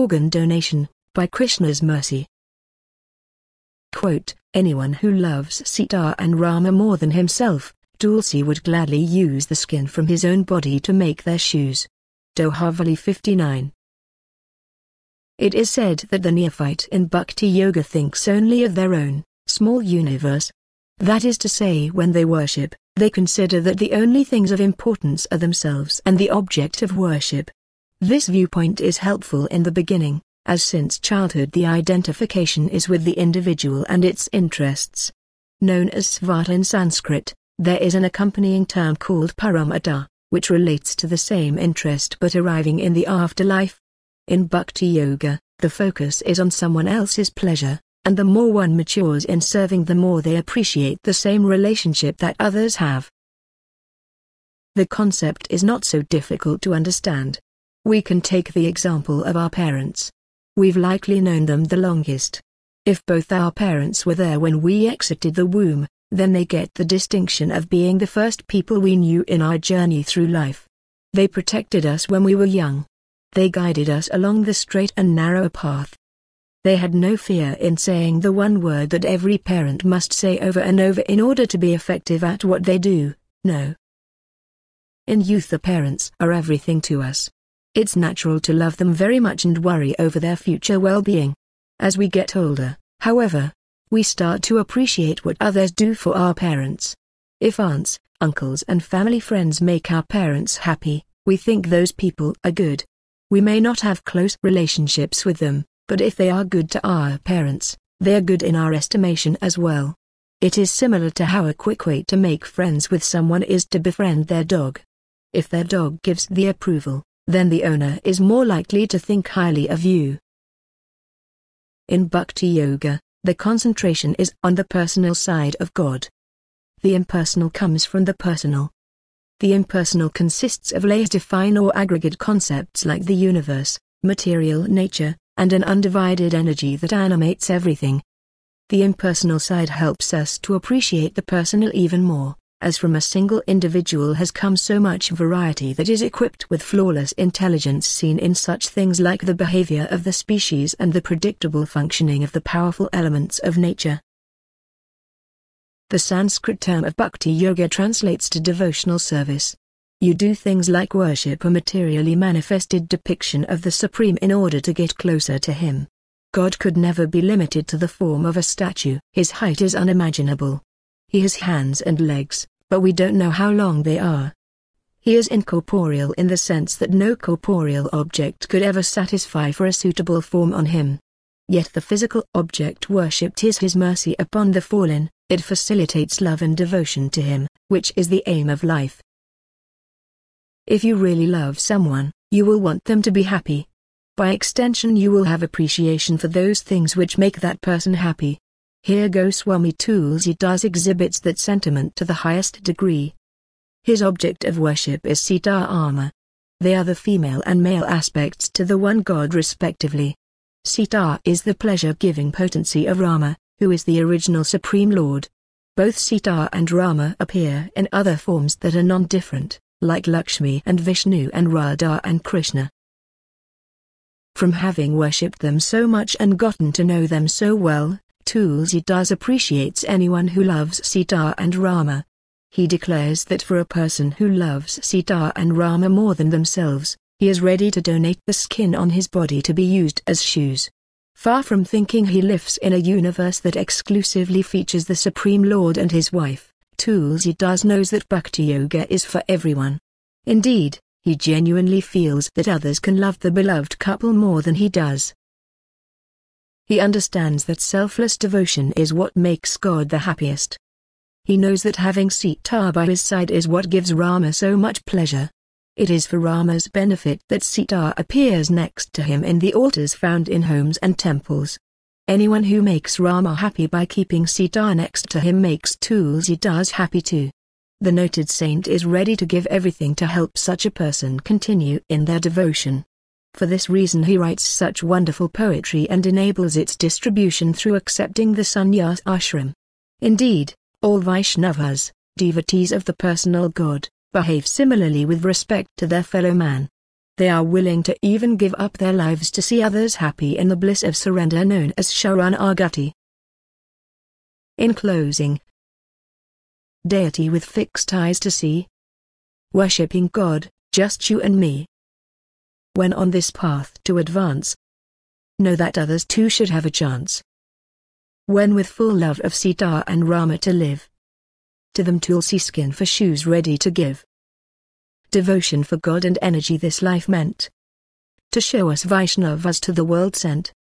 organ donation, by Krishna's mercy. Quote, anyone who loves Sita and Rama more than himself, Tulsi would gladly use the skin from his own body to make their shoes. Dohavali 59. It is said that the neophyte in Bhakti Yoga thinks only of their own, small universe. That is to say, when they worship, they consider that the only things of importance are themselves and the object of worship. This viewpoint is helpful in the beginning, as since childhood the identification is with the individual and its interests. Known as svata in Sanskrit, there is an accompanying term called paramata, which relates to the same interest but arriving in the afterlife. In Bhakti Yoga, the focus is on someone else's pleasure, and the more one matures in serving, the more they appreciate the same relationship that others have. The concept is not so difficult to understand. We can take the example of our parents. We've likely known them the longest. If both our parents were there when we exited the womb, then they get the distinction of being the first people we knew in our journey through life. They protected us when we were young. They guided us along the straight and narrow path. They had no fear in saying the one word that every parent must say over and over in order to be effective at what they do: no. In youth, the parents are everything to us. It's natural to love them very much and worry over their future well-being. As we get older, however, we start to appreciate what others do for our parents. If aunts, uncles and family friends make our parents happy, we think those people are good. We may not have close relationships with them, but if they are good to our parents, they are good in our estimation as well. It is similar to how a quick way to make friends with someone is to befriend their dog. If their dog gives the approval, then the owner is more likely to think highly of you. In Bhakti Yoga, the concentration is on the personal side of God. The impersonal comes from the personal. The impersonal consists of less defined or aggregate concepts like the universe, material nature, and an undivided energy that animates everything. The impersonal side helps us to appreciate the personal even more, as from a single individual has come so much variety that is equipped with flawless intelligence seen in such things like the behavior of the species and the predictable functioning of the powerful elements of nature. The Sanskrit term of Bhakti Yoga translates to devotional service. You do things like worship a materially manifested depiction of the Supreme in order to get closer to Him. God could never be limited to the form of a statue. His height is unimaginable. He has hands and legs, but we don't know how long they are. He is incorporeal in the sense that no corporeal object could ever satisfy for a suitable form on Him. Yet the physical object worshipped is His mercy upon the fallen. It facilitates love and devotion to Him, which is the aim of life. If you really love someone, you will want them to be happy. By extension, you will have appreciation for those things which make that person happy. Here Goswami Tulsidas exhibits that sentiment to the highest degree. His object of worship is Sita Rama. They are the female and male aspects to the one God respectively. Sita is the pleasure-giving potency of Rama, who is the original Supreme Lord. Both Sita and Rama appear in other forms that are non-different, like Lakshmi and Vishnu and Radha and Krishna. From having worshipped them so much and gotten to know them so well, Tulsidas appreciates anyone who loves Sita and Rama. He declares that for a person who loves Sita and Rama more than themselves, he is ready to donate the skin on his body to be used as shoes. Far from thinking he lives in a universe that exclusively features the Supreme Lord and his wife, Tulsidas knows that Bhakti Yoga is for everyone. Indeed, he genuinely feels that others can love the beloved couple more than he does. He understands that selfless devotion is what makes God the happiest. He knows that having Sita by his side is what gives Rama so much pleasure. It is for Rama's benefit that Sita appears next to him in the altars found in homes and temples. Anyone who makes Rama happy by keeping Sita next to him makes Tulsidas happy too. The noted saint is ready to give everything to help such a person continue in their devotion. For this reason he writes such wonderful poetry and enables its distribution through accepting the sannyas ashram. Indeed, all Vaishnavas, devotees of the personal God, behave similarly with respect to their fellow man. They are willing to even give up their lives to see others happy in the bliss of surrender known as Sharanagati. In closing, deity with fixed eyes to see, worshipping God, just you and me. When on this path to advance, know that others too should have a chance. When with full love of Sita and Rama to live, to them Tulsi skin for shoes ready to give. Devotion for God and energy this life meant, to show us Vaishnavas to the world sent.